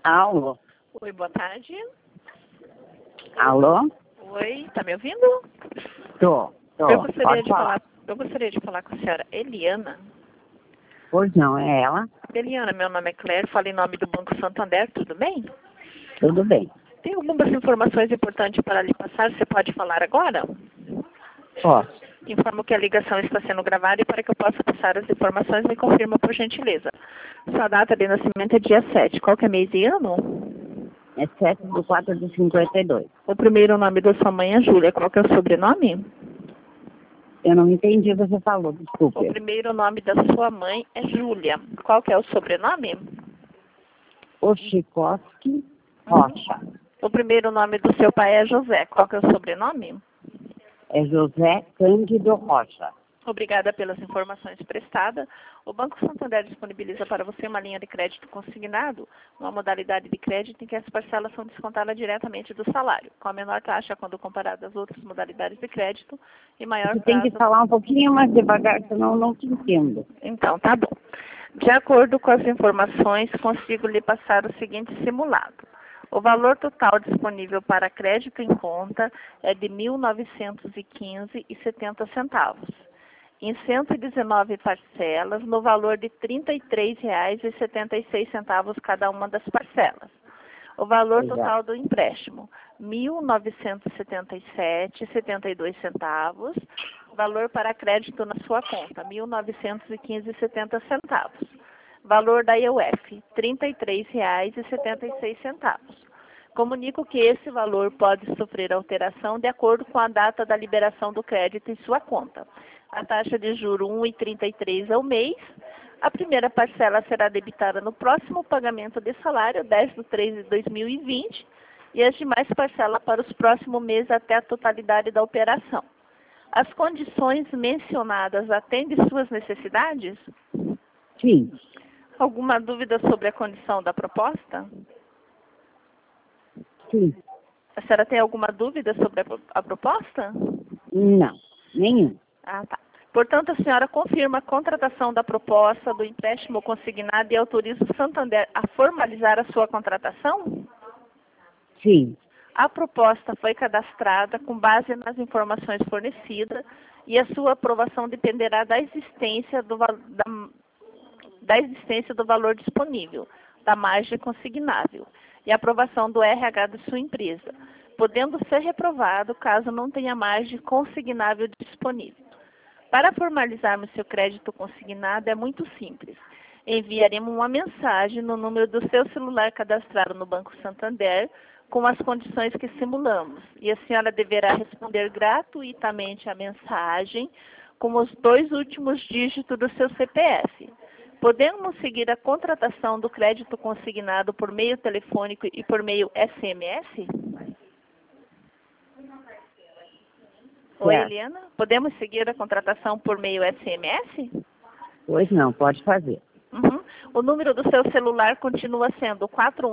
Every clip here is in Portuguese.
Alô? Oi, boa tarde. Alô? Oi, tá me ouvindo? Tô. Eu gostaria Pode de falar. falar com a senhora Eliana. Pois não, é ela? Eliana, meu nome é Claire, falo em nome do Banco Santander, tudo bem? Tudo bem. Tem algumas informações importantes para lhe passar, você pode falar agora? Posso. Informo que a ligação está sendo gravada e para que eu possa passar as informações, me confirma por gentileza. Sua data de nascimento é dia 7. Qual que é mês e ano? É 7/4/52. O primeiro nome da sua mãe é Júlia. Qual que é o sobrenome? Eu não entendi o que você falou, O desculpe. primeiro nome da sua mãe é Júlia. Qual que é o sobrenome? Oshikoski Rocha. O primeiro nome do seu pai é José. Qual que é o sobrenome? É José Cândido Rocha. Obrigada pelas informações prestadas. O Banco Santander disponibiliza para você uma linha de crédito consignado, uma modalidade de crédito em que as parcelas são descontadas diretamente do salário, com a menor taxa quando comparada às outras modalidades de crédito e maior Você tem que prazo. falar um pouquinho mais devagar, senão eu não te entendo. Então, tá bom. De acordo com as informações, consigo lhe passar o seguinte simulado. O valor total disponível para crédito em conta é de R$ 1.915,70, em 119 parcelas, no valor de R$ 33,76 cada uma das parcelas. O valor Exato. total do empréstimo, R$ 1.977,72. Valor para crédito na sua conta, R$ 1.915,70. Valor da IOF, R$ 33,76. Comunico que esse valor pode sofrer alteração de acordo com a data da liberação do crédito em sua conta. A taxa de juro 1,33 ao mês. A primeira parcela será debitada no próximo pagamento de salário, 10/3/2020, e as demais parcelas para os próximos meses até a totalidade da operação. As condições mencionadas atendem suas necessidades? Sim. Alguma dúvida sobre a condição da proposta? Sim. A senhora tem alguma dúvida sobre a proposta? Não. Nenhum. Ah, tá. Portanto, a senhora confirma a contratação da proposta do empréstimo consignado e autoriza o Santander a formalizar a sua contratação? Sim. A proposta foi cadastrada com base nas informações fornecidas e a sua aprovação dependerá da existência do valor disponível, da margem consignável e a aprovação do RH de sua empresa, podendo ser reprovado caso não tenha margem consignável disponível. Para formalizarmos seu crédito consignado é muito simples. Enviaremos uma mensagem no número do seu celular cadastrado no Banco Santander com as condições que simulamos. E a senhora deverá responder gratuitamente à mensagem com os 2 últimos dígitos do seu CPF. Podemos seguir a contratação do crédito consignado por meio telefônico e por meio SMS? Oi, Certo. Eliana. Podemos seguir a contratação por meio SMS? Pois não, pode fazer. Uhum. O número do seu celular continua sendo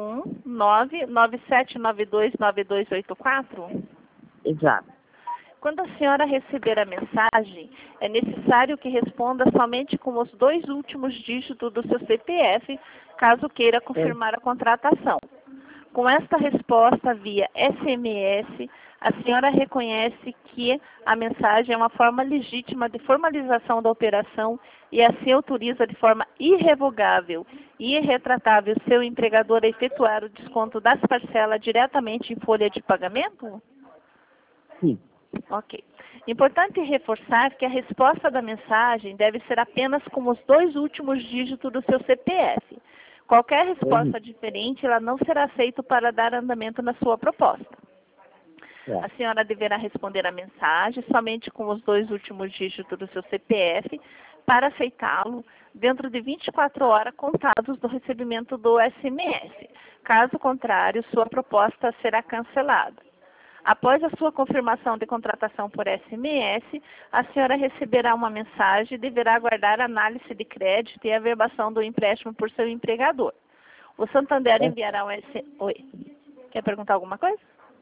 419-9792-9284? Exato. Quando a senhora receber a mensagem, é necessário que responda somente com os 2 últimos dígitos do seu CPF, caso queira confirmar a contratação. Com esta resposta via SMS, a senhora reconhece que a mensagem é uma forma legítima de formalização da operação e assim autoriza de forma irrevogável e irretratável seu empregador a efetuar o desconto das parcelas diretamente em folha de pagamento? Sim. Ok. Importante reforçar que a resposta da mensagem deve ser apenas com os 2 últimos dígitos do seu CPF. Qualquer resposta diferente, ela não será aceita para dar andamento na sua proposta. A senhora deverá responder a mensagem somente com os 2 últimos dígitos do seu CPF para aceitá-lo dentro de 24 horas contados do recebimento do SMS. Caso contrário, sua proposta será cancelada. Após a sua confirmação de contratação por SMS, a senhora receberá uma mensagem e deverá aguardar a análise de crédito e a averbação do empréstimo por seu empregador. O Santander enviará um SMS... Oi. Quer perguntar alguma coisa?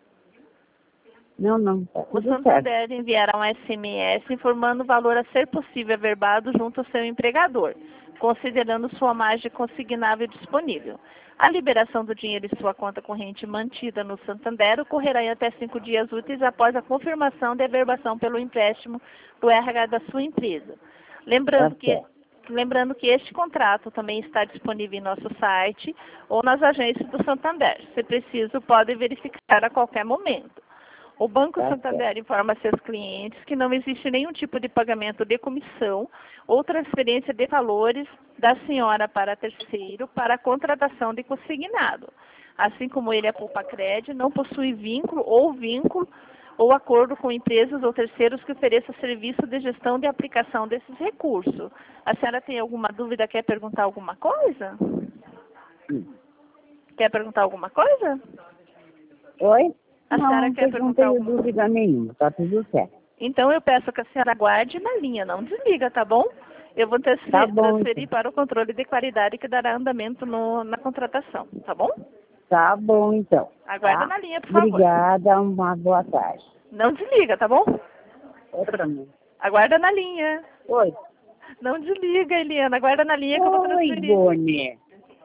Não. Tá O tudo certo. Santander enviará um SMS informando o valor a ser possível averbado junto ao seu empregador. considerando sua margem consignável disponível. A liberação do dinheiro em sua conta corrente mantida no Santander ocorrerá em até 5 dias úteis após a confirmação de averbação pelo empréstimo do RH da sua empresa. Lembrando que este contrato também está disponível em nosso site ou nas agências do Santander. Se preciso, pode verificar a qualquer momento. O Banco Santander informa a seus clientes que não existe nenhum tipo de pagamento de comissão ou transferência de valores da senhora para terceiro para a contratação de consignado. Assim como ele, a Poupa-Cred, não possui vínculo ou acordo com empresas ou terceiros que ofereçam serviço de gestão de aplicação desses recursos. A senhora tem alguma dúvida? Quer perguntar alguma coisa? Quer perguntar alguma coisa? Oi? A senhora quer perguntar alguma coisa? Não tenho dúvida nenhuma, tá tudo certo. Então eu peço que a senhora guarde na linha, não desliga, tá bom? Eu vou transferir então. para o controle de qualidade que dará andamento na contratação, tá bom? Tá bom, então. Aguarda na linha, por favor. Obrigada, uma boa tarde. Não desliga, tá bom? Outra mãe. Aguarda na linha. Oi. Não desliga, Eliana. Aguarda na linha que eu vou transferir. Oi, Bonnie.